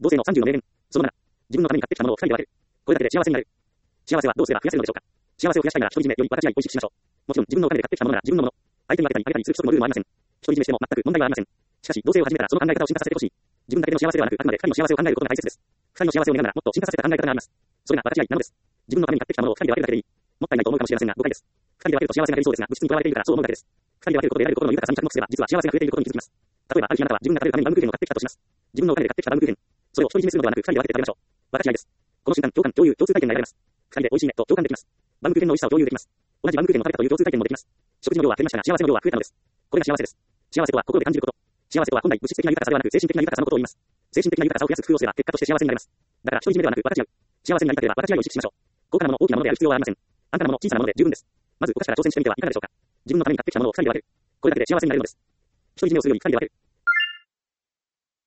同性の30の名言。その7。自分のために買ってきたものを2人で分ける。これだけで幸せになる。幸せはどうすれば増やせるのでしょうか。幸せを増やしたいなら独り占めより分かち合い美味しくしましょう。もちろん自分のお金で買ってきたものなら自分のもの。相手に分けたりあげたりする不足のルールもありません。独り占めしても全く問題はありません。しかし、同性を始めたらその考え方を進化させてほしい。自分だけの幸せではなく、あくまで2人の幸せを考えることが大切です。2人の幸せを願うならもっと進化させた考え方があります。それが分かち合いなのです。自分のために買ってきたものを2人で分けるだけでいい。もったいないと思うかもしれませんが誤解です。2人で分けると幸せが減りそうですが、物質にとらわれているからそう思うだけです。2人で分けることで得られる心の豊かさに着目すれば、実は幸せが増えていることに気づきます。例えば、ある日あなたは自分が食べるためにバウムクーヘンを買ってきたとします。自分のお金で買ってきたバウムクーヘン。それを独り占めするのではなく、2人で分けて食べましょう。分かち合いです。この瞬間、共感、共有、共通体験が得られます。2人で美味しいねと共感できます。バウムクーヘンの美味しさを共有できます。同じバウムクーヘンを食べたという共通体験もできます。食事の量は減りましたが、幸せの量は増えたのです。これが幸せです。幸せとは心で感じること。幸せとは本来物質的な豊かさではなく精神的な豊かさのことを言います。精神的な豊かさを増やす工夫をすれば結果として幸せになります。だから独り占めではなく分かち合う。幸せになりたければ分かち合いを意識しましょう。高価なもの、大きなものである必要はありません。安価なもの、小さなもので十分です。まずお菓子から挑戦してみてはいかがでしょうか。自分のために買ってきたものを2人で分ける。これだけで幸せになれるのです。独り占めをするより2人で分ける。